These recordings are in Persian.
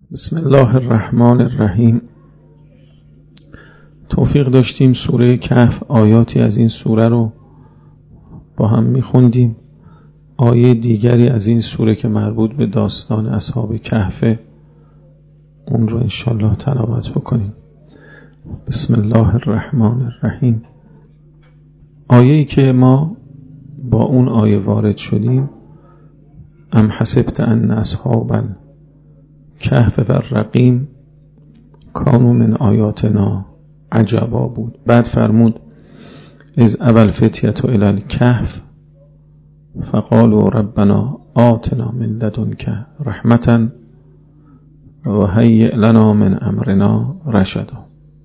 بسم الله الرحمن الرحیم. توفیق داشتیم سوره کهف آیاتی از این سوره رو با هم میخوندیم. آیه دیگری از این سوره که مربوط به داستان اصحاب کهف، اون رو انشالله تلاوت بکنیم. بسم الله الرحمن الرحیم. آیه‌ای که ما با اون آیه وارد شدیم، ام حسبت ان اصحاب کهف و الرقیم کانوا من آیاتنا عجبا بود. بعد فرمود از اول فتیت الی الکهف فقالوا ربنا آتنا من لدنک رحمتا و هیئ لنا من امرنا رشدا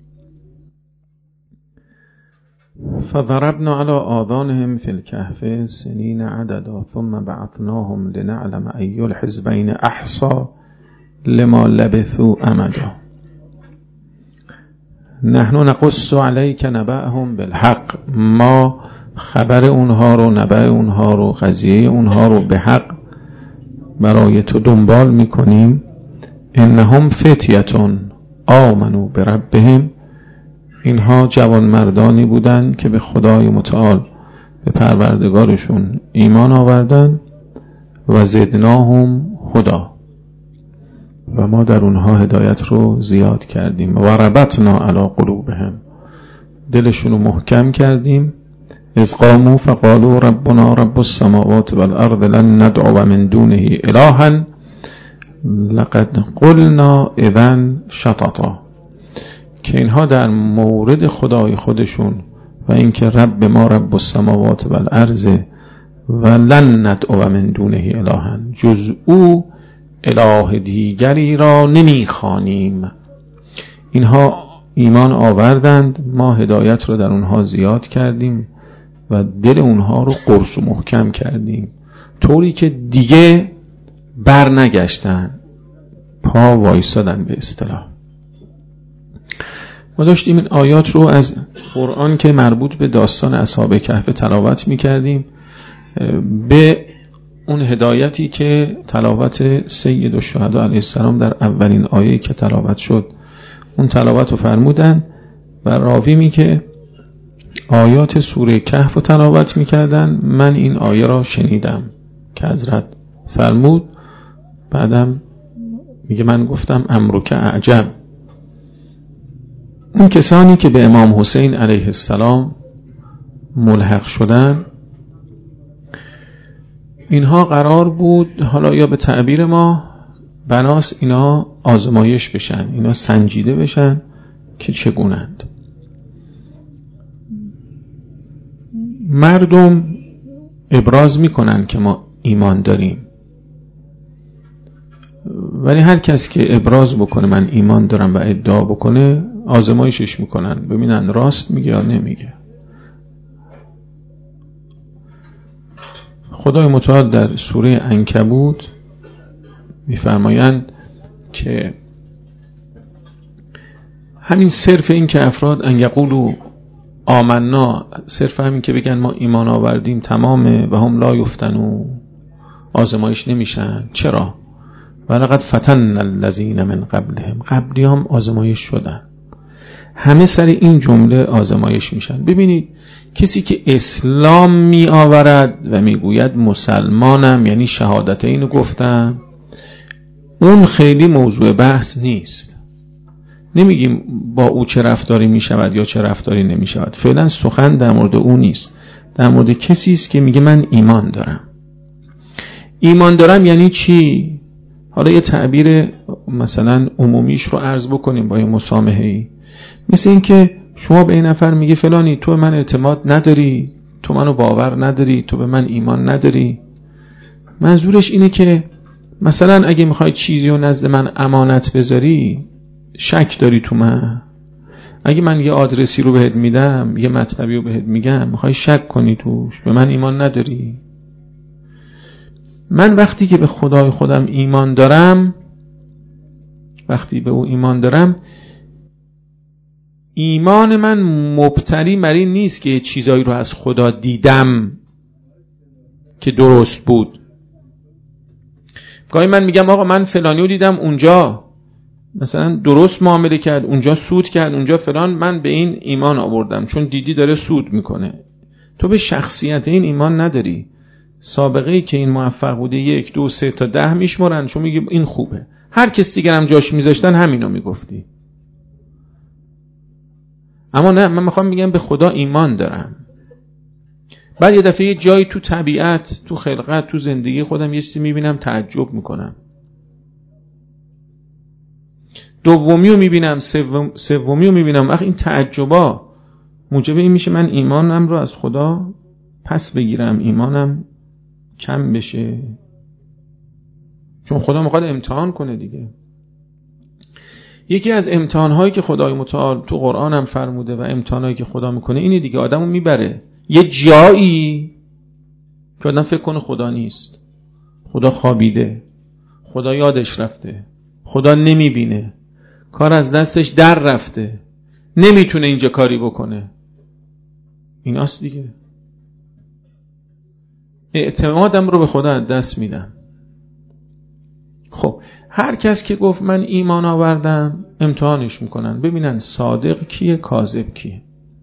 فضربنا على آذانهم في الكهف سنين عددا ثم بعثناهم لنعلم أي الحزبين أحصى لما لبثوا امدا نحن نقص عليك نبأهم بالحق. ما خبر اونها رو، نبأ اونها رو، قضیه اونها رو به حق برای تو دنبال میکنیم. انهم فتیتون آمنوا بربهم، اینها جوانمردانی بودن که به خدای متعال، به پروردگارشون ایمان آوردن. و زدناهم هدا، و ما در اونها هدایت رو زیاد کردیم. و ربطنا علی قلوبهم، دلشون رو محکم کردیم. اذ قاموا فقالوا ربنا رب السماوات والارض لن ندعو من دونه الها لقد قلنا اذا شططا، که اینها در مورد خدای خودشون و اینکه رب ما رب السماوات والارض و لن ندعو من دونه الها، جز او اله دیگری را نمیخوانیم. اینها ایمان آوردند، ما هدایت رو در اونها زیاد کردیم و دل اونها رو قرص و محکم کردیم، طوری که دیگه بر نگشتن، پا وایسادن. به اصطلاح ما داشتیم این آیات رو از قرآن که مربوط به داستان اصحاب کهف تلاوت میکردیم، به اون هدایتی که تلاوت سید الشهدا علیه السلام در اولین آیه که تلاوت شد اون تلاوت رو فرمودن و راوی می که آیات سوره کهف رو تلاوت می کردن. من این آیه را شنیدم که حضرت فرمود، بعدم میگه من گفتم امرک اعجب. اون کسانی که به امام حسین علیه السلام ملحق شدن، اینها قرار بود حالا یا به تعبیر ما بناس اینا آزمایش بشن، اینا سنجیده بشن که چگونند. مردم ابراز میکنن که ما ایمان داریم، ولی هر کس که ابراز بکنه من ایمان دارم و ادعا بکنه، آزمایشش میکنن ببینن راست میگه یا نمیگه. خدای متعال در سوره عنکبوت میفرمایند که همین صرف این که افراد ان یقولوا آمنا، صرف همین که بگن ما ایمان آوردیم تمامه و هم لا یفتنون، آزمایش نمیشن. چرا؟ ولقد فتن الذین من قبلهم، قبلی هم آزمایش شدن. همه سر این جمله آزمایش میشن. ببینید کسی که اسلام می آورد و میگوید مسلمانم، یعنی شهادتین رو گفتم، اون خیلی موضوع بحث نیست. نمیگیم با او چه رفتاری می شود یا چه رفتاری نمی شود. فعلا سخن در مورد او نیست، در مورد کسی است که میگه من ایمان دارم. ایمان دارم یعنی چی؟ حالا یه تعبیر مثلا عمومیش رو عرض بکنیم با یه مسامحه‌ای. مثل این که شما به این نفر میگه فلانی تو به من اعتماد نداری، تو منو باور نداری، تو به من ایمان نداری. منظورش اینه که مثلا اگه میخوای چیزی رو نزد من امانت بذاری، شک داری تو من. اگه من یه آدرسی رو بهت میدم، یه مطلبی رو بهت میگم، میخوای شک کنی توش، به من ایمان نداری. من وقتی که به خدای خودم ایمان دارم، وقتی به او ایمان دارم، ایمان من مبتنی بر این نیست که چیزایی رو از خدا دیدم که درست بود. گاهی من میگم آقا من فلانی رو دیدم اونجا، مثلا درست معامله کرد، اونجا سود کرد، اونجا فلان، من به این ایمان آوردم چون دیدی داره سود میکنه. تو به شخصیت این ایمان نداری. سابقه ای که این موفق بوده 1 2 3 تا 10 میشمرن، چون میگی این خوبه. هر کس دیگر هم جاش میذاشتن همینو میگفتی. اما نه، من میخوام میگم به خدا ایمان دارم. بعد یه دفعه یه جایی تو طبیعت، تو خلقت، تو زندگی خودم یه چیزی میبینم تعجب میکنم. دومیو میبینم، سومیو میبینم. وقت این تعجبا موجب این میشه من ایمانم رو از خدا پس بگیرم، ایمانم کم بشه، چون خدا میخواد امتحان کنه دیگه. یکی از امتحانهایی که خدای متعال تو قرآن هم فرموده و امتحانهایی که خدا میکنه اینه دیگه، آدمو میبره یه جایی که آدم فکر کنه خدا نیست، خدا خوابیده، خدا یادش رفته، خدا نمیبینه، کار از دستش در رفته، نمیتونه اینجا کاری بکنه. ایناست دیگه. اعتمادم رو به خدا از دست میدم. خب هر کس که گفت من ایمان آوردم، امتحانش میکنن ببینن صادق کیه، کاذب کیه.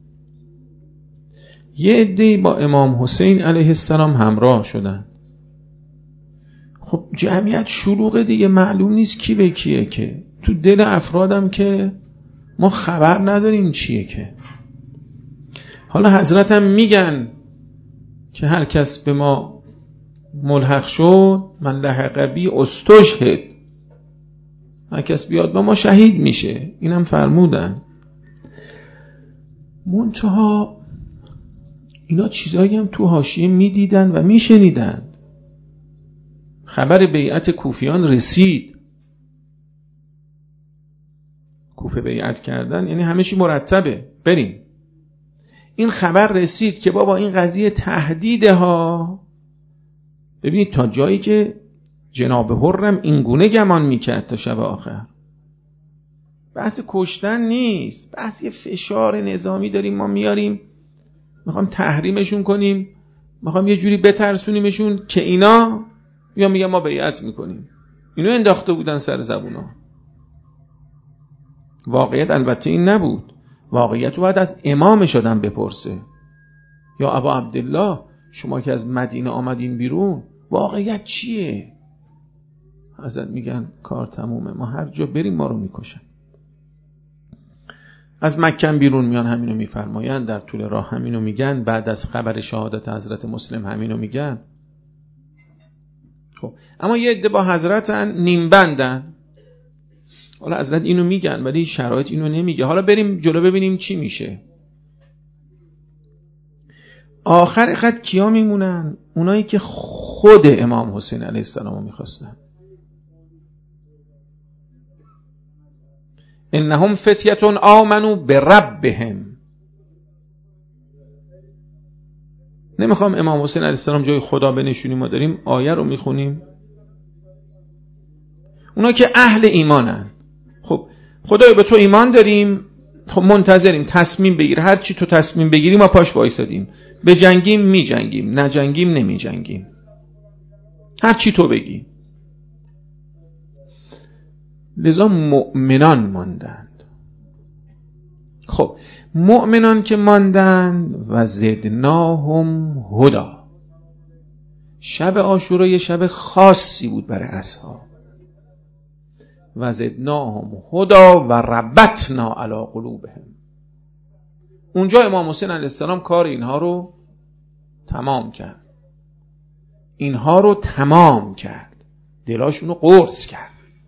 یه عده‌ای با امام حسین علیه السلام همراه شدن. خب جمعیت شلوغه دیگه، معلوم نیست کی به کیه، که تو دل افرادم که ما خبر نداریم چیه که. حالا حضرت هم میگن که هر کس به ما ملحق شد من لحق بی استشهد، هر کس بیاد با ما شهید میشه. اینم فرمودن. منتها اینا چیزایی هم تو حاشیه میدیدن و میشنیدن. خبر بیعت کوفیان رسید. کوفه بیعت کردن یعنی همه چی مرتبه، بریم. این خبر رسید که بابا این قضیه تهدیده ها. ببینید تا جایی که جناب حرم اینگونه گمان میکرد تا شب آخر. بحث کشتن نیست، بحث یه فشار نظامی داریم ما میاریم، میخوام تحریمشون کنیم، میخوام یه جوری بترسونیمشون که اینا یا میگن ما بیعت میکنیم. اینو انداخته بودن سر زبونا. واقعیت البته این نبود. واقعیت رو باید از امامش آدم بپرسه. یا ابا عبدالله شما که از مدینه آمدین بیرون واقعیت چیه؟ حضرت میگن کار تمومه، ما هر جا بریم ما رو میکشن. از مکه بیرون میان همینو میفرمایند، در طول راه همینو میگن، بعد از خبر شهادت حضرت مسلم همینو میگن. خب اما یه عده با حضرتن نیم بندن. حالا حضرت اینو میگن ولی شرایط اینو نمیگه. حالا بریم جلو ببینیم چی میشه. آخر خط کیا میمونن؟ اونایی که خود امام حسین علیه السلام رو میخواستن. انهم فتیه آمنوا بربهم. نمیخوام امام حسین علیه السلام جای خدا بنشونیم، ما داریم آیه رو میخونیم. اونا که اهل ایمانن. خب خدایا به تو ایمان داریم، خب منتظریم تصمیم بگیر، هر چی تو تصمیم بگیری ما پاش وایسادیم، به جنگیم می جنگیم، نه جنگیم نمی جنگیم، هر چی تو بگی. لذا مؤمنان ماندند. خب مؤمنان که ماندند و زدناهم هدی. شب عاشورا یه شب خاصی بود برای اصحاب. و زدناهم هدی و ربطنا علی قلوبهم. اونجا امام حسین علیه السلام کار اینها رو تمام کرد. اینها رو تمام کرد، دلاشون رو قرص کرد.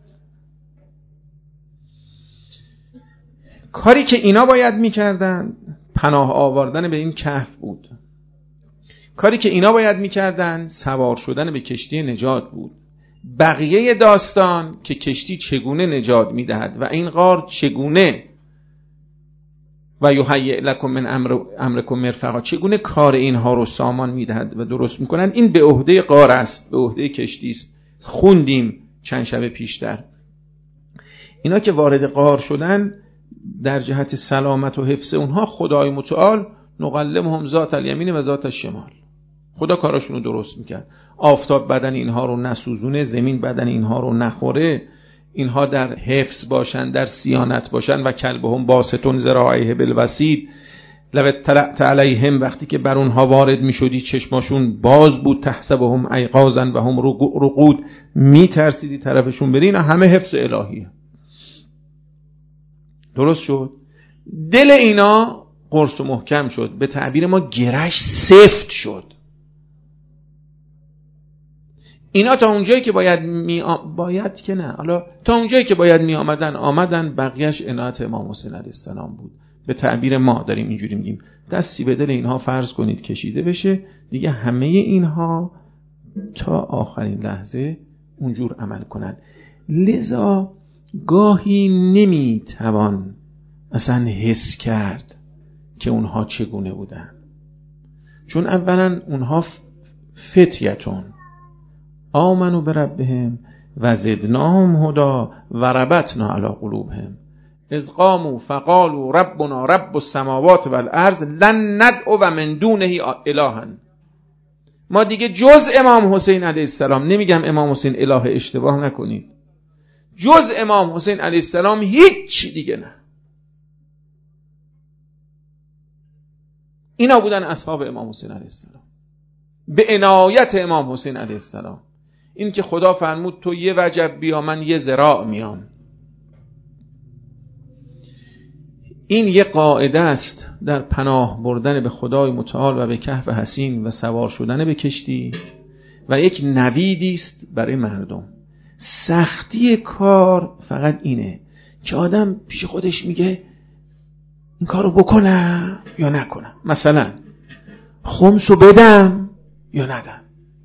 کاری که اینا باید میکردن پناه آوردن به این کهف بود. کاری که اینا باید میکردن سوار شدن به کشتی نجات بود. بقیه داستان که کشتی چگونه نجات میدهد و این غار چگونه و یهیئ لکم من امرکم مرفقا، چگونه کار اینها رو سامان میدهد و درست میکنند، این به عهده غار است، به عهده کشتی است. خوندیم چند شب پیشتر. اینا که وارد غار شدن در جهت سلامت و حفظ اونها خدای متعال نقلمهم ذات الیمین و ذات الشمال. خدا کاراشونو درست میکرد. آفتاب بدن اینها رو نسوزونه، زمین بدن اینها رو نخوره، اینها در حفظ باشن، در صیانت باشن. و کلبهم باسطون ذراعیه بالوسید لو اطلعت علیهم، وقتی که بر اونها وارد میشدی چشماشون باز بود، تحسبهم ایقاظا و هم رقود، میترسیدی طرفشون بری. اینا همه حفظ الهیه. درست شد؟ دل اینا قرص و محکم شد، به تعبیر ما گرش سفت شد. اینا تا اونجایی که تا اونجایی که باید می آمدن، بقیهش عنایت امام حسین علیه السلام بود. به تعبیر ما داریم اینجوری میگیم، دستی به دل اینها فرض کنید کشیده بشه، دیگه همه اینها تا آخرین لحظه اونجور عمل کنن. لذا گاهی نمیتوان اصلا حس کرد که اونها چگونه بودن، چون اولا اونها فتیتون آمنو بربهم و زدناهم هدا و ربطنا علی قلوبهم اذ قاموا فقالوا ربنا رب السماوات والارض لن ندعو من دونه الها. ما دیگه جز امام حسین علیه السلام، نمیگم امام حسین اله، اشتباه نکنید، جز امام حسین علیه السلام هیچ دیگه نه. اینا بودن اصحاب امام حسین علیه السلام به عنایت امام حسین علیه السلام. این که خدا فرمود تو یه وجب بیا من یه ذراع میام. این یه قاعده است در پناه بردن به خدای متعال و به کهف حصین و سوار شدن به کشتی، و یک نویدی است برای مردم. سختی کار فقط اینه که آدم پیش خودش میگه این کارو بکنم یا نکنم، مثلا خمسو بدم یا ندم.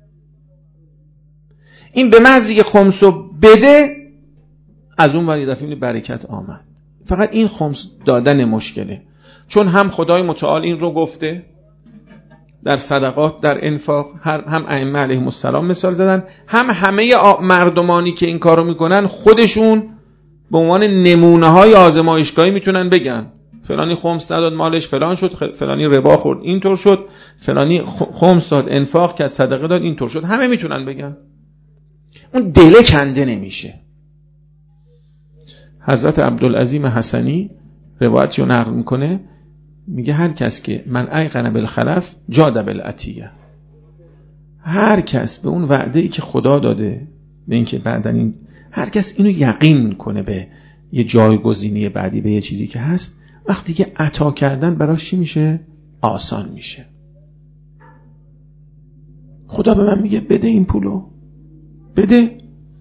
این به محضی که خمسو بده، از اون ولی دفعه برکت آمد. فقط این خمس دادن مشکله، چون هم خدای متعال این رو گفته در صدقات، در انفاق، هم ائمه علیهم السلام مثال زدن، هم همه مردمانی که این کارو میکنن خودشون به عنوان نمونه های آزمایشگاهی میتونن بگن فلانی خمس نداد مالش فلان شد، فلانی ربا خورد اینطور شد، فلانی خمس داد انفاق کرد صدقه داد اینطور شد. همه میتونن بگن، اون دل کنده نمیشه. حضرت عبدالعظیم حسنی روایتی رو نقل میکنه، میگه هر کس که من ایقن بالخلف جاد بالعطیه، هر کس به اون وعده‌ای که خدا داده به این که بعدن این، هر کس اینو یقین کنه به یه جایگزینی بعدی، به یه چیزی که هست، وقتی که عطا کردن براش چی میشه؟ آسان میشه. خدا به من میگه بده این پولو، بده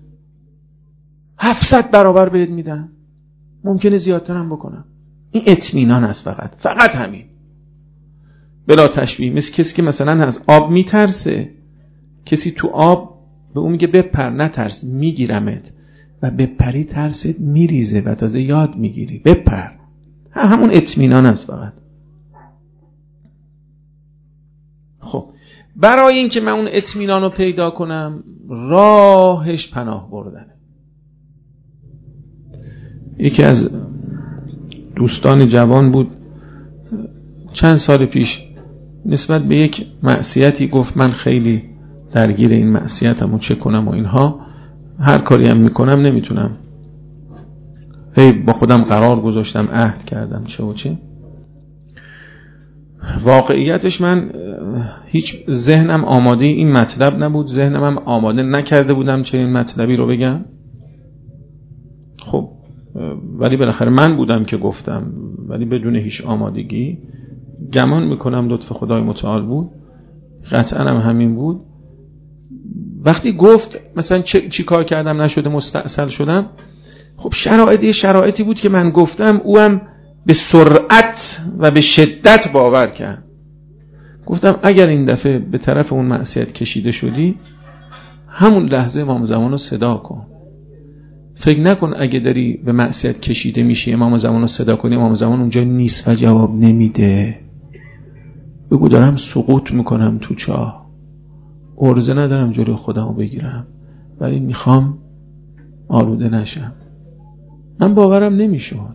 700 برابر بهت میدم، ممکنه زیادتر هم بکنم. این اطمینان است، فقط همین، بلا تشبیه. مثل کسی که مثلا از آب میترسه، کسی تو آب به اون میگه بپر، نترس میگیرمت، و بپری ترست میریزه و تازه یاد میگیری بپر. همون اطمینان است فقط. خب برای این که من اون اطمینان رو پیدا کنم، راهش پناه بردنه. یکی از دوستان جوان بود چند سال پیش نسبت به یک معصیتی گفت من خیلی درگیر این معصیتم و چه کنم و اینها، هر کاری هم میکنم نمیتونم، هی با خودم قرار گذاشتم، عهد کردم چه و چه. واقعیتش من هیچ ذهنم آماده این مطلب نبود، ذهنم هم آماده نکرده بودم چه این مطلبی رو بگم. خب ولی بالاخره من بودم که گفتم، ولی بدون هیچ آمادگی. گمان میکنم لطف خدای متعال بود، قطعا هم همین بود. وقتی گفت مثلا چی کار کردم نشده مستعصل شدم، خب شرایطی بود که من گفتم او هم به سرعت و به شدت باور کرد. گفتم اگر این دفعه به طرف اون معصیت کشیده شدی، همون لحظه امام زمان رو صدا کن. فکر نکن اگه داری به معصیت کشیده میشی امام زمان رو صدا کنی، امام زمان اونجا نیست و جواب نمیده. بگو دارم سقوط میکنم تو چاه، عرضه ندارم جلوی خودم رو بگیرم، ولی میخوام آلوده نشم. من باورم نمیشون.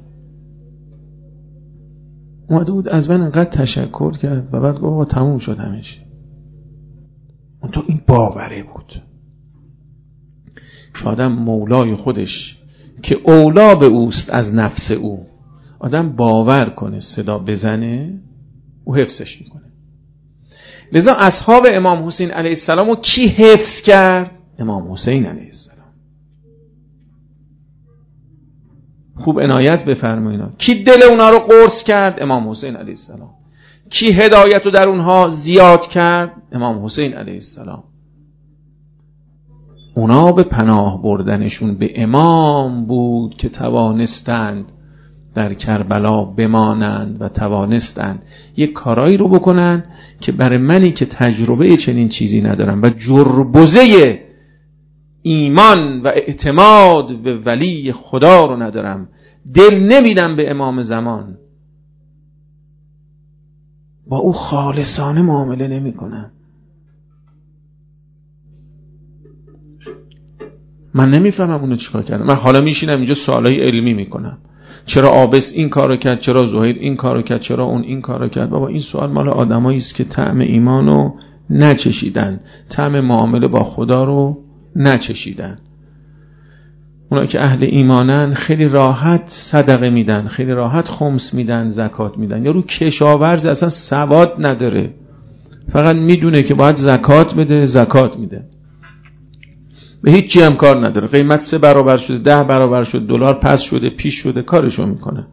اومده بود از من انقدر تشکر کرد و بعد گفت آقا تموم شد همش. اون تو این باوره بود که آدم مولای خودش که اولا به اوست از نفس او. آدم باور کنه صدا بزنه او حفظش میکنه. لذا اصحاب امام حسین علیه السلام رو کی حفظ کرد؟ امام حسین علیه السلام. خوب عنایت بفرمایید. کی دل اونا رو قرص کرد؟ امام حسین علیه السلام. کی هدایت رو در اونها زیاد کرد؟ امام حسین علیه السلام. اونا به پناه بردنشون به امام بود که توانستند در کربلا بمانند و توانستند یک کارایی رو بکنن که برای منی که تجربه چنین چیزی ندارم و جربزه ایمان و اعتماد به ولی خدا رو ندارم، دل نمیدم به امام زمان، با او خالصانه معامله نمی کنم. من نمیفهمم اونو چیکار کردم. من حالا میشینم اینجا سوالای علمی میکنم، چرا آبس این کارو کرد، چرا زهیر این کارو کرد، چرا اون این کارو کرد. بابا این سوال مال آدمایی است که طعم ایمانو نچشیدن، طعم معامله با خدا رو نچشیدن. اونا که اهل ایمانن خیلی راحت صدقه میدن، خیلی راحت خمس میدن، زکات میدن. یارو کشاورز اصلا سواد نداره، فقط میدونه که باید زکات بده، زکات میده، به هیچ چی هم کار نداره. قیمت 3 برابر شده، 10 برابر شده، دلار پس شده، پیش شده، کارشو میکنه.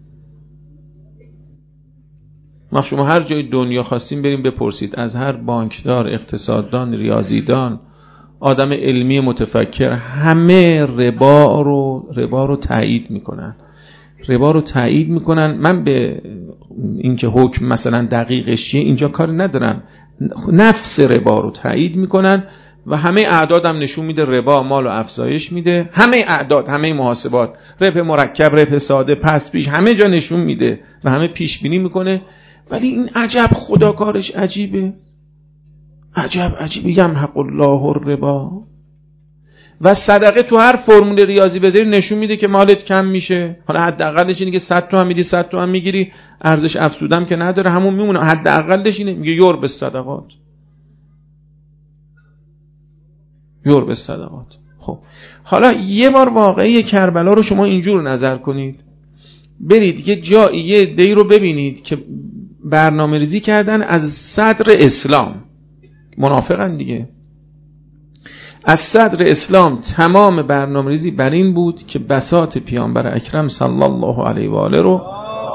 ما شما هر جای دنیا خواستیم بریم بپرسید از هر بانکدار، اقتصاددان، ریاضیدان، آدم علمی متفکر، همه ربا رو تایید میکنن. ربا رو تایید میکنن. من به اینکه حکم مثلا دقیقش چیه اینجا کار ندارم، نفس ربا رو تایید میکنن و همه اعداد هم نشون میده ربا مال و افزایش میده. همه اعداد، همه محاسبات، ربح مرکب، ربح ساده، پس پیش، همه جا نشون میده و همه پیش بینی میکنه. ولی این عجب خدا کارش عجیبه، عجیبه. یمحق الله الربا. و صدقه تو هر فرمول ریاضی بذاری نشون میده که مالت کم میشه. حالا حداقلش اینه که 100 تومن میدی، 100 تومن میگیری، ارزش افزودم که نداره، همون میمونه. حداقلش اینه، میگه یرب الصدقات، یرب الصدقات. خب حالا یه بار واقعی کربلا رو شما اینجور نظر کنید، برید یه جایی یه عده‌ای رو ببینید که برنامه ریزی کردن از صدر اسلام، منافقن دیگه، از صدر اسلام تمام برنامه ریزی بر این بود که بساط پیامبر اکرم صلی الله علیه و آله رو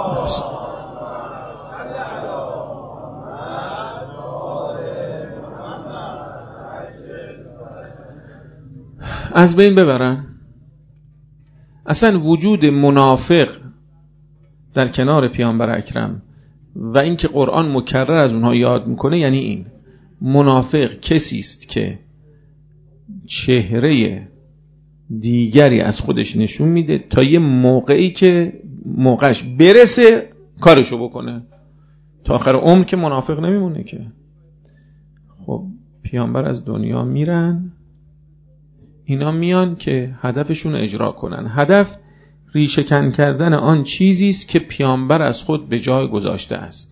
از بین ببرن. اصلا وجود منافق در کنار پیامبر اکرم و اینکه قرآن مکرر از اونها یاد میکنه، یعنی این منافق کسی است که چهره دیگری از خودش نشون میده تا یه موقعی که موقعش برسه کارشو بکنه، تا آخر عمر که منافق نمیمونه که. خب پیامبر از دنیا میرن، اینا میان که هدفشون اجرا کنن. هدف ریشه کن کردن آن چیزی است که پیامبر از خود به جای گذاشته است.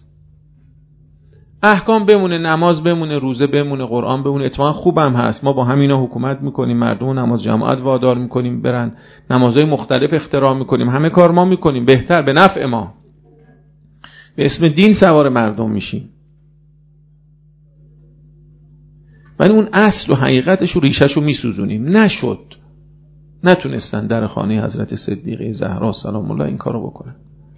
احکام بمونه، نماز بمونه، روزه بمونه، قرآن بمونه، اتفاقا خوبم هست. ما با همینا حکومت میکنیم، مردم نماز جماعت وادار میکنیم برن، نمازهای مختلف اختراع میکنیم، همه کار ما میکنیم، بهتر، به نفع ما، به اسم دین سوار مردم میشیم. ولی اون اصل و حقیقتش و ریشش رو میسوزونیم. نتونستن در خانه حضرت صدیقه زهرا سلام الله این کارو بکنن.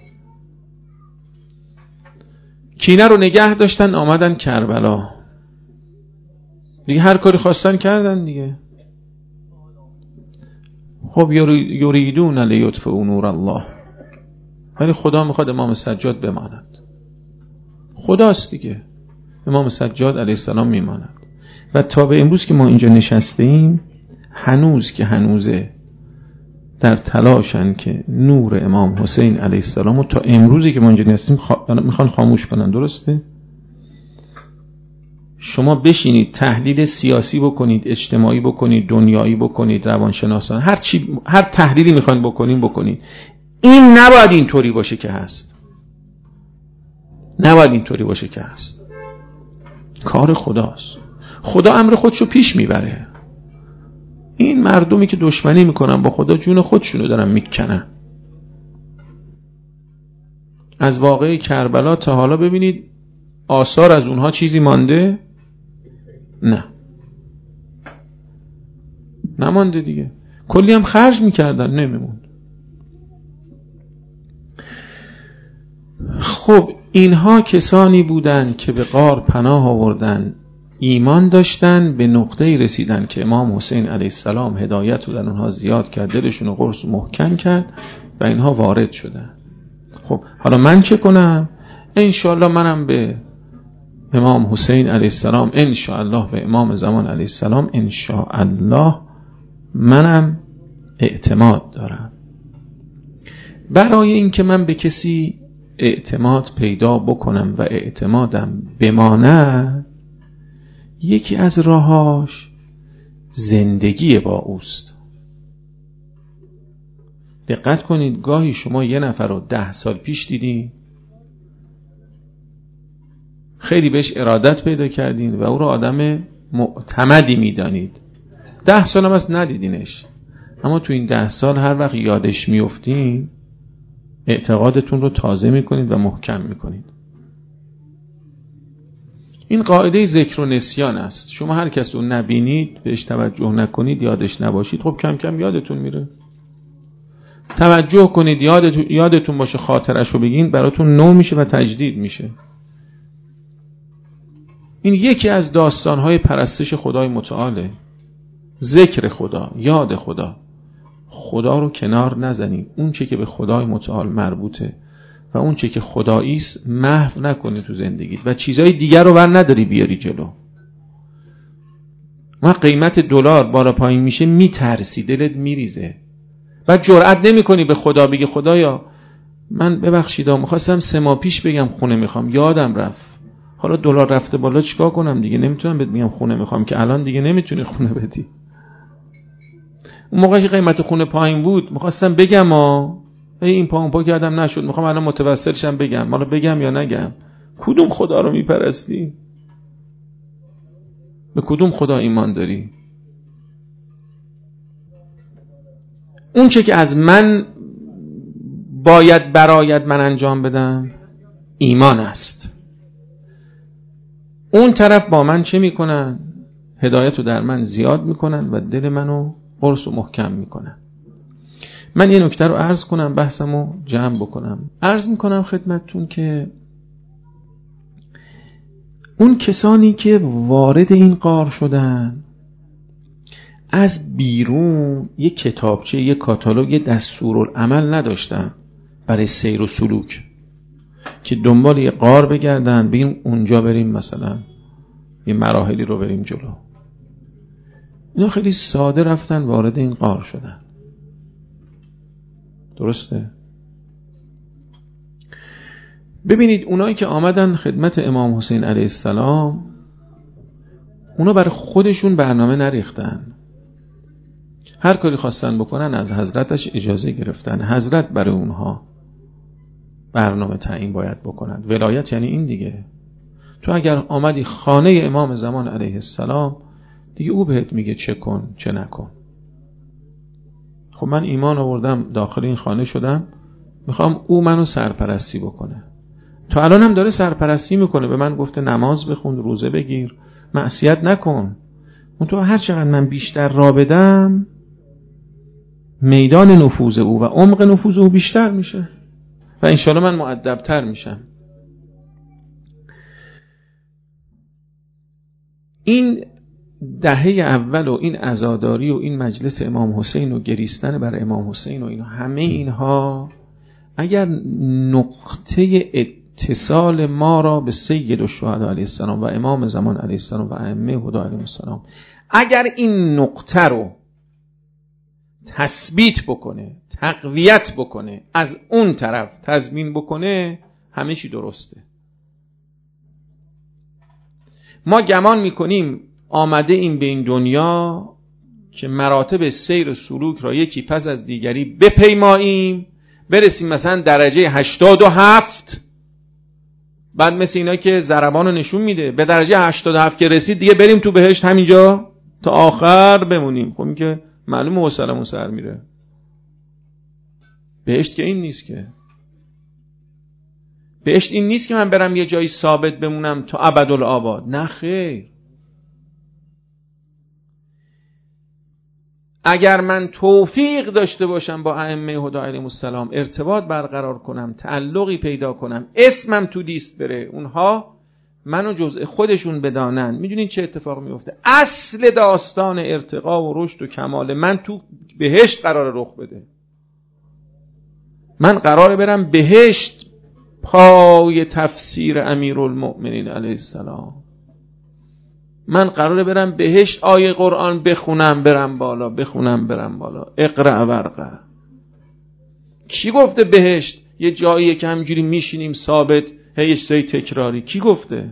کینه رو نگه داشتن، آمدن کربلا دیگه، هر کاری خواستن کردن دیگه. خب یریدون لیطفئوا نور الله، ولی خدا میخواد امام سجاد بماند. خداست دیگه، امام سجاد علیه السلام میماند. و تا به امروز که ما اینجا نشسته ایم، هنوزه در تلاشن که نور امام حسین علیه السلام رو تا امروزی که ما اینجا نشستیم میخوان خاموش کنن. درسته؟ شما بشینید تحلیل سیاسی بکنید، اجتماعی بکنید، دنیایی بکنید، روانشناسان، هر تحلیلی میخوان بکنید، این نباید اینطوری باشه که هست. کار خداست. خدا امر خودشو پیش میبره. این مردمی که دشمنی میکنن با خدا جون خودشونو دارن میکنن. از واقعه کربلا تا حالا ببینید آثار از اونها چیزی مانده؟ نه، نمانده دیگه. کلی هم خرج میکردن، نمیموند. خب اینها کسانی بودند که به غار پناه آوردن، ایمان داشتن، به نقطه‌ای رسیدن که امام حسین علیه السلام هدایت رو در اونها زیاد کرد، دلشون رو قرص محکم کرد و اینها وارد شدن. خب حالا من چه کنم؟ انشاءالله منم به امام حسین علیه السلام، انشاءالله به امام زمان علیه السلام، انشاءالله منم اعتماد دارم. برای اینکه من به کسی اعتماد پیدا بکنم و اعتمادم بمانه، یکی از راهاش زندگی با اوست. دقت کنید، گاهی شما یه نفر رو 10 سال پیش دیدین، خیلی بهش ارادت پیدا کردین و او رو آدم معتمدی میدانید. 10 سال هم از ندیدینش، اما تو این 10 سال هر وقت یادش میافتین اعتقادتون رو تازه میکنید و محکم میکنید. این قاعده ذکر و نسیان است. شما هر کس رو نبینید، بهش توجه نکنید، یادش نباشید، خب کم کم یادتون میره. توجه کنید، یادتون باشه، خاطرش رو بگین، براتون نو میشه و تجدید میشه. این یکی از داستانهای پرستش خدای متعاله. ذکر خدا، یاد خدا. خدا رو کنار نزنید. اون چه که به خدای متعال مربوطه و اون چه که خداییست محو نکنی تو زندگیت و چیزهای دیگر رو ور نداری بیاری جلو. ما قیمت دلار بالا پایین میشه میترسی، دلت میریزه و جرئت نمیکنی به خدا بگی خدایا من ببخشید میخواستم 3 ماه پیش بگم خونه میخوام، یادم رفت، حالا دلار رفته بالا چیکار کنم دیگه، نمیتونم بهت بگم خونه میخوام که الان دیگه نمیتونی خونه بدی. اون موقعی که قیمت خونه پایین بود میخواستم بگم این پا کردم نشد، میخوام الان متوسل شم بگم، حالا بگم یا نگم؟ کدوم خدا رو میپرستی؟ به کدوم خدا ایمان داری؟ اون چه که از من باید برایت من انجام بدم ایمان است. اون طرف با من چه میکنن؟ هدایت رو در من زیاد میکنن و دل منو قرص و محکم میکنن. من یه نکته رو عرض کنم، بحثمو جمع بکنم. عرض میکنم خدمتتون که اون کسانی که وارد این غار شدن از بیرون یک کتابچه، یک کاتالوگ، یک دستورالعمل نداشتن برای سیر و سلوک که دنبال یه غار بگردن بگیم اونجا بریم مثلا یه مراحلی رو بریم جلو. اینا خیلی ساده رفتن وارد این غار شدن. درسته؟ ببینید اونایی که آمدن خدمت امام حسین علیه السلام، اونا برای خودشون برنامه نریختن. هر کاری خواستن بکنن از حضرتش اجازه گرفتن. حضرت برای اونها برنامه تعیین باید بکنن. ولایت یعنی این دیگه. تو اگر آمدی خانه امام زمان علیه السلام، دیگه او بهت میگه چه کن چه نکن. خب من ایمان آوردم داخل این خانه شدم، میخوام او منو سرپرستی بکنه. تو الان هم داره سرپرستی میکنه. به من گفته نماز بخون، روزه بگیر، معصیت نکن. اون تو هر چقدر من بیشتر راه بدم میدان نفوذ او و عمق نفوذ او بیشتر میشه و انشالله من مؤدبتر میشم. این دهه اول و این عزاداری و این مجلس امام حسین و گریستن برای امام حسین و اینا، همه اینها اگر نقطه اتصال ما را به سید الشهدا علیه السلام و امام زمان علیه السلام و ائمه هدا علیهم السلام، اگر این نقطه رو تثبیت بکنه، تقویت بکنه، از اون طرف تضمین بکنه، همه چی درسته. ما گمان میکنیم آمده این به این دنیا که مراتب سیر و سلوک را یکی پس از دیگری بپیماییم، برسیم مثلا درجه 87، بعد مثل اینا که ضربان رو نشون میده به درجه 87 که رسید دیگه بریم تو بهشت همینجا تا آخر بمونیم. خب این که معلومه حوصله‌مون سر میره. بهشت که این نیست که. بهشت این نیست که من برم یه جایی ثابت بمونم تا ابدالآباد. نه خیر. اگر من توفیق داشته باشم با ائمه هدی علیهم السلام ارتباط برقرار کنم، تعلقی پیدا کنم، اسمم تو لیست بره، اونها منو جزء خودشون بدانن، میدونین چه اتفاق میفته؟ اصل داستان ارتقا و رشد و کمال من تو بهشت قرار رخ بده. من قراره برم بهشت پای تفسیر امیرالمؤمنین علیه السلام. من قراره برم بهشت آیه قرآن بخونم برم بالا، بخونم برم بالا. اقرأ ورقه. کی گفته بهشت یه جاییه که همجوری میشینیم ثابت هی سری تکراری؟ کی گفته؟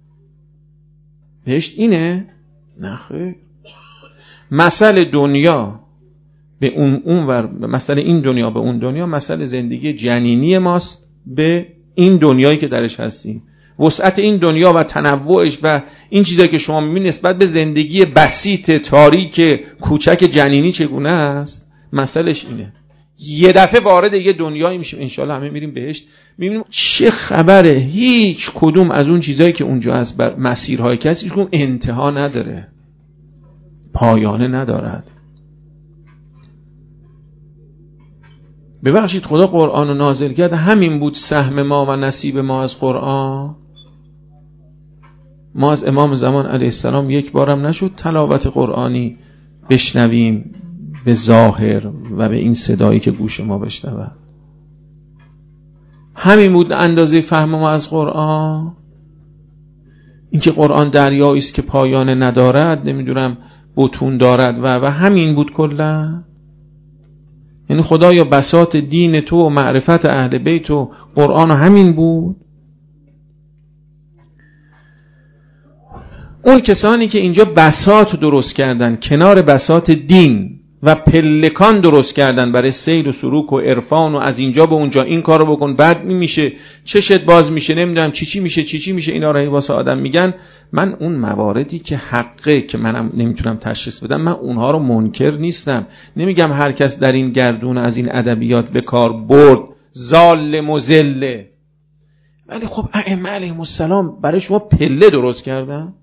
بهشت اینه؟ نه خیر. مسئله دنیا به اون ور، مسئله این دنیا به اون دنیا، مسئله زندگی جنینی ماست به این دنیایی که درش هستیم. وسعت این دنیا و تنوعش و این چیزایی که شما می‌بینید نسبت به زندگی بسیط تاریک کوچک جنینی چگونه است، مسئلهش اینه. یه دفعه وارد یه دنیایی میشیم انشالله همه میریم بهشت، میبینیم چه خبره، هیچ کدوم از اون چیزایی که اونجا هست بر مسیرهای کسی هیچ کدوم انتها نداره، پایانه ندارد. ببخشید خدا قرآن رو نازل کرد، همین بود سهم ما و نصیب ما از قرآن. ما از امام زمان علیه السلام یک بارم نشد تلاوت قرآنی بشنویم به ظاهر و به این صدایی که گوش ما بشنود. همین بود اندازه فهم ما از قرآن. اینکه قرآن دریایی است که پایانه ندارد، نمیدونم بطون دارد و همین بود کلا. یعنی خدایا بساط دین تو و معرفت اهل بیت و قرآن همین بود. اون کسانی که اینجا بساط درست کردن کنار بساط دین و پلکان درست کردن برای سیر و سلوک و عرفان و از اینجا به اونجا این کارو بکن بعد میشه چشت باز میشه نمیدونم چی میشه اینا رو واسه آدم میگن. من اون مواردی که حقه که منم نمیتونم تشخیص بدم، من اونها رو منکر نیستم. نمیگم هر کس در این گردون از این ادبیات به کار برد ظالم و ذله، ولی خب ائمه علیهم السلام برای شما پله درست کردن.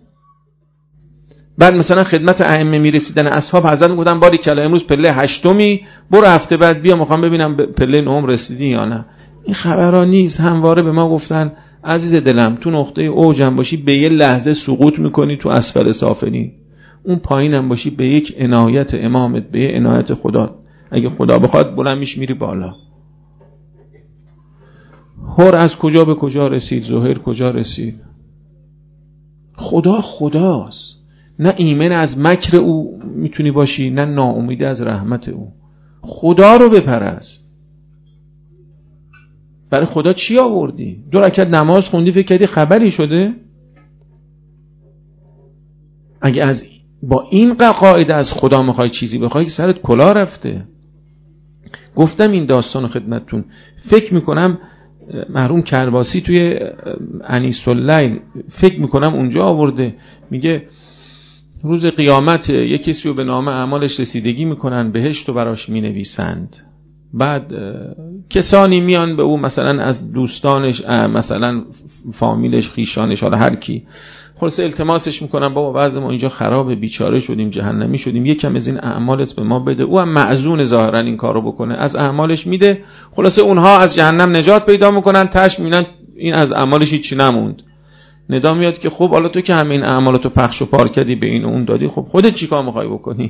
بعد مثلا خدمت ائمه میرسیدن اصحاب حضرت میگفتن باری کلا امروز پله 8می، برو هفته بعد بیا میخوام ببینم پله 9 رسیدی یا نه. این خبرا نیست. همواره به ما گفتن عزیز دلم تو نقطه اوجم باشی به یه لحظه سقوط میکنی تو اسفل سافلین، اون پایینم باشی به یک عنایت امامت، به یک عنایت خدا، اگه خدا بخواد بلند میری بالا. هر از کجا به کجا رسید، زهیر کجا رسید. خدا خداست. نه ایمن از مکر او میتونی باشی، نه ناامید از رحمت او. خدا رو بپرست. برای خدا چی آوردی؟ 2 رکعت نماز خوندی فکر کردی خبری شده؟ اگه از با این قاعده از خدا میخوای چیزی بخوای سرت کلا رفته. گفتم این داستانو خدمتتون. فکر میکنم مرحوم کرباسی توی انیس اللیل فکر میکنم اونجا آورده، میگه روز قیامت یک کسی رو به نام اعمالش رسیدگی میکنن، بهشت رو براش مینویسند. بعد کسانی میان به او مثلا از دوستانش، مثلا فامیلش، خیشانش، حالا هر کی، خلاصه التماسش میکنن بابا وضع ما اینجا خرابه، بیچاره شدیم، جهنمی شدیم، یکم از این اعمالت به ما بده. او هم معزون ظاهرا این کارو بکنه، از اعمالش میده. خلاصه اونها از جهنم نجات پیدا میکنن، تاش میبینن این از اعمالش هیچی نموند. ندا میاد که خب حالا تو که همین اعمالاتو پخش و پار کردی به این و اون دادی، خب خودت چیکار میخوای بکنی؟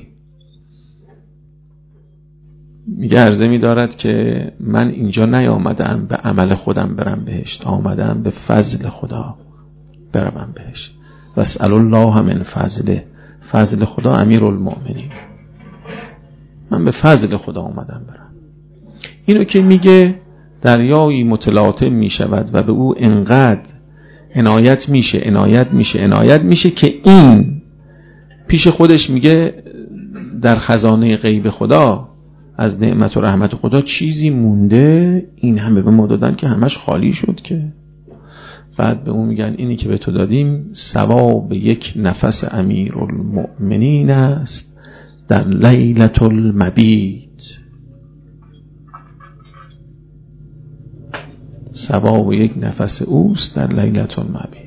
میگه عرضه می‌دارد که من اینجا نیامدم به عمل خودم برم بهشت، آمدم به فضل خدا برم بهشت. واسأل الله من فضله، فضل خدا امیرالمؤمنین، من به فضل خدا اومدم برم. اینو که میگه دریایی متلاطم میشود و به او انقدر عنایت میشه که این پیش خودش میگه در خزانه غیب خدا از نعمت و رحمت خدا چیزی مونده، این همه به ما دادن که همش خالی شد. که بعد به اون میگن اینی که به تو دادیم ثواب یک نفس امیرالمؤمنین است در لیلة المبیت. ثواب یک نفس اوست در لیلة المبیت.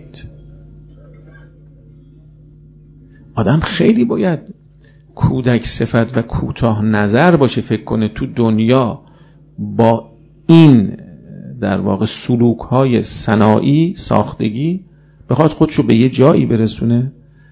آدم خیلی باید کودک صفت و کوتاه نظر باشه، فکر کنه تو دنیا با این در واقع سلوک های صناعی ساختگی بخواد خودشو به یه جایی برسونه.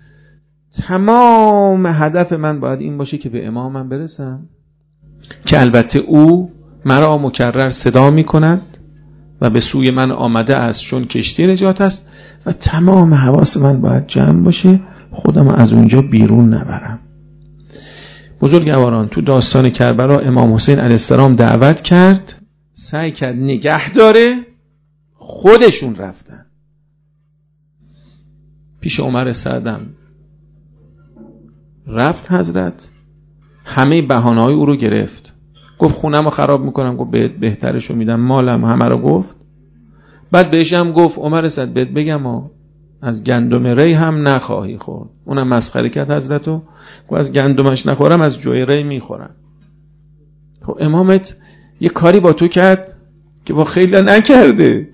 تمام هدف من باید این باشه که به امامم برسم، که البته او مرا مکرر صدا می کند و به سوی من آمده است چون کشتی نجات است، و تمام حواس من باید جمع باشه خودم از اونجا بیرون نبرم. بزرگواران تو داستان کربلا امام حسین علیه السلام دعوت کرد، سعی کرد نگه داره، خودشون رفتن پیش عمر سعدم. رفت حضرت، همه بهانه‌های او رو گرفت، گفت خونم رو خراب میکنم، گفت بهترش رو میدم، مالم، همه رو گفت. بعد بهش هم گفت عمر سعد بهت بگم از گندم ری هم نخواهی خورد. اونم مسخره کرد حضرتو، گفت از گندمش نخورم از جوی ری میخورم. خب امامت یه کاری با تو کرد که با خیلی نکرده.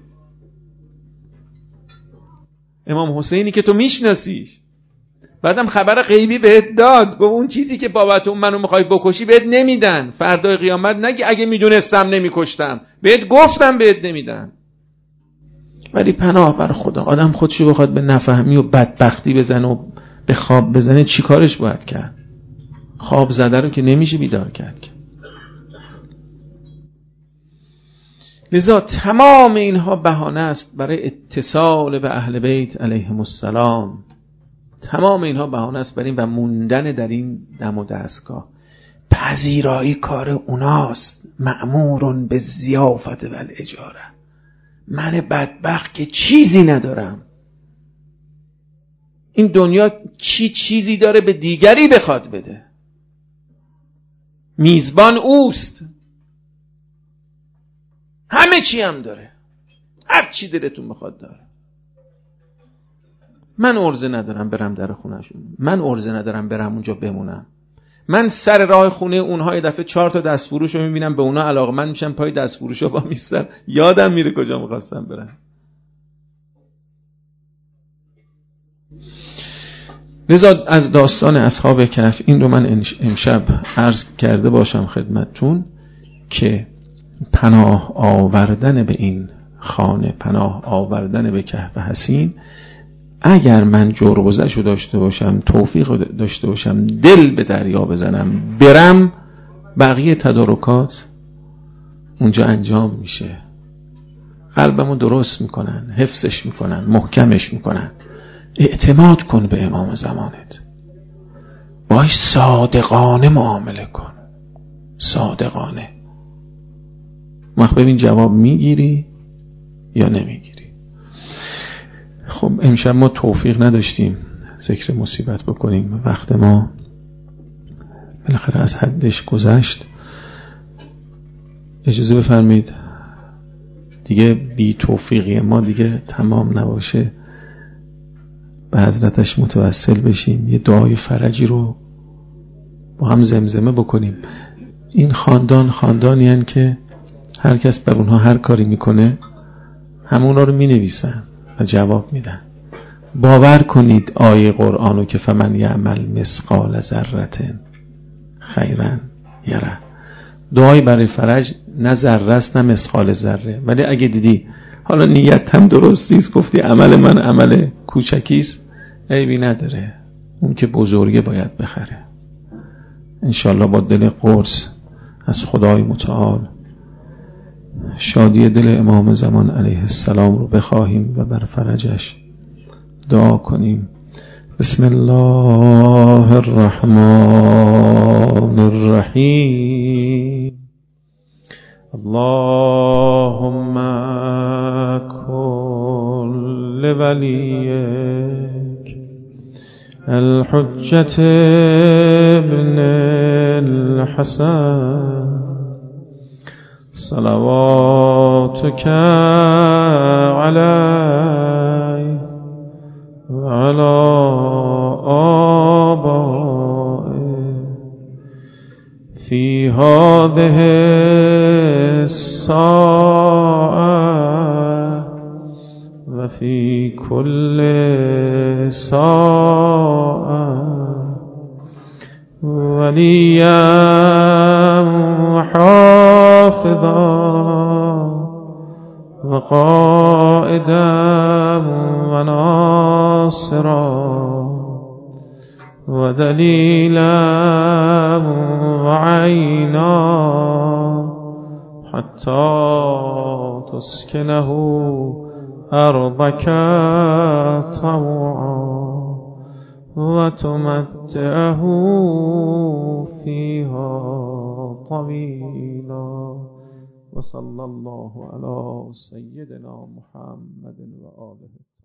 امام حسینی که تو میشناسیش، بعدم خبر غیبی بهت داد، گفت اون چیزی که بابت اون منو میخوای بکشی بهت نمیدن، فردای قیامت نگی اگه میدونستم نمیکشتم، بهت گفتم بهت نمیدن. ولی پناه بر خدا، آدم خودشو بخواد به نفهمی و بدبختی بزنه و به خواب بزنه، چی کارش باید کرد؟ خواب زده رو که نمیشه بیدار کرد. لذا تمام اینها بهانه است برای اتصال به اهل بیت علیهم السلام. تمام اینها بهانه است برای این و موندن در این دم و دستگاه. پذیرایی کار اوناست، مأمورون به ضیافت و الاجاره. من بدبخت که چیزی ندارم، این دنیا چیزی داره به دیگری بخواد بده؟ میزبان اوست، همه چی هم داره، هر چی دلتون بخواد داره. من عرضه ندارم برم در خونهشون، من عرضه ندارم برم اونجا بمونم. من سر راه خونه اونها یه دفعه 4 تا دستفروش رو میبینم، به اونا علاقمند میشم، پای دستفروش ها با میستم، یادم میره کجا میخواستم برم. لذا از داستان اصحاب کهف این رو من امشب عرض کرده باشم خدمتتون که پناه آوردن به این خانه، پناه آوردن به کهف حسین، اگر من جرگذشت رو داشته باشم، توفیق داشته باشم، دل به دریا بزنم برم، بقیه تدارکات اونجا انجام میشه. قلبمو درست میکنن، حفظش میکنن، محکمش میکنن. اعتماد کن به امام زمانت، باش صادقانه معامله کن، صادقانه. وقت ببین جواب میگیری یا نمیگیری. خب امشب ما توفیق نداشتیم ذکر مصیبت بکنیم، وقت ما بالاخره از حدش گذشت. اجازه بفرمید دیگه بی توفیقی ما دیگه تمام نباشه، به حضرتش متوسل بشیم، یه دعای فرجی رو با هم زمزمه بکنیم. این خاندانی هن که هر کس بر اونها هر کاری میکنه همونا رو مینویسن و جواب میدن. باور کنید آیه قرآنو که فمن یعمل مثقال ذره خیرا یره. دعای برای فرج نه ذره است نه مثقال ذره، ولی اگه دیدی حالا نیت هم درست نیست، گفتی عمل من عمل کوچکیست، عیبی نداره، اون که بزرگه باید بخره. انشالله با دل قرص از خدای متعال شادی دل امام زمان علیه السلام رو بخواهیم و بر فرجش دعا کنیم. بسم الله الرحمن الرحیم. اللهم كن لوليك الحجة ابن الحسن صلواتك عليه وعلى آبائه هذه الساعة وفي كل ساعة وليا وحافظا وقائدا وناصرا ودليلا وعينا حتى تسكنه أرضك طوعا وتمتعه فيها طويلا وصلى الله على سيدنا محمد وآله.